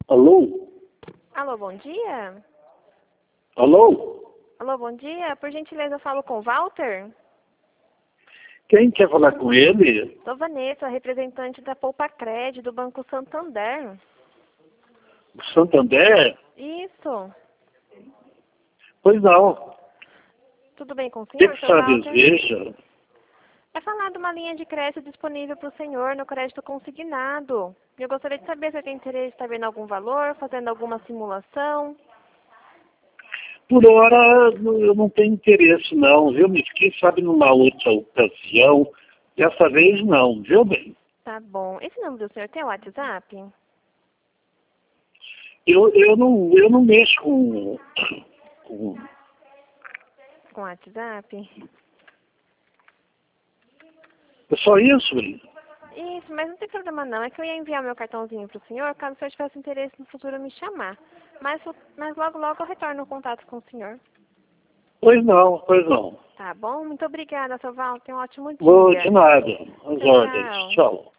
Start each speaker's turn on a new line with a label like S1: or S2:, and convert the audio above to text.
S1: Alô?
S2: Alô, bom dia?
S1: Alô?
S2: Alô, bom dia. Por gentileza, eu falo com o Walter?
S1: Quem quer falar com ele?
S2: Sou Vanessa, representante da Poupa Cred do Banco Santander.
S1: Santander?
S2: Isso.
S1: Pois não.
S2: Tudo bem com o
S1: O
S2: senhor,
S1: que
S2: seu
S1: você
S2: Walter?
S1: deseja?
S2: É falar de uma linha de crédito disponível para o senhor no crédito consignado. Eu gostaria de saber se tem interesse, está vendo algum valor, fazendo alguma simulação.
S1: Por hora, eu não tenho interesse não, viu? Me quem sabe numa outra ocasião. Dessa vez não, viu bem?
S2: Tá bom. Esse número do senhor tem o WhatsApp?
S1: Eu não mexo com...
S2: Com WhatsApp?
S1: É só isso, hein?
S2: Isso, mas não tem problema não. É que eu ia enviar meu cartãozinho para o senhor, caso o senhor tivesse interesse no futuro me chamar. Mas logo, logo eu retorno o contato com o senhor.
S1: Pois não, pois não.
S2: Tá bom? Muito obrigada, seu Val. Tenha um ótimo
S1: Vou
S2: dia.
S1: de nada. As
S2: Tchau,
S1: ordens.
S2: tchau.
S1: Tchau.